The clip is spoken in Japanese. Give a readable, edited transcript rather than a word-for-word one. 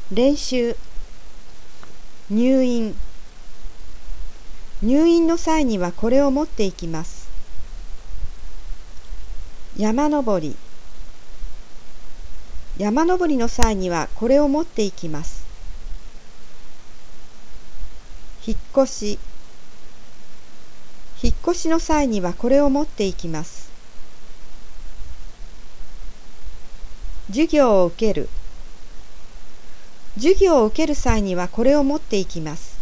練習。入院。入院の際にはこれを持っていきます。山登り。山登りの際にはこれを持っていきます。引っ越し。引っ越しの際にはこれを持っていきます。授業を受ける。授業を受ける際にはこれを持っていきます。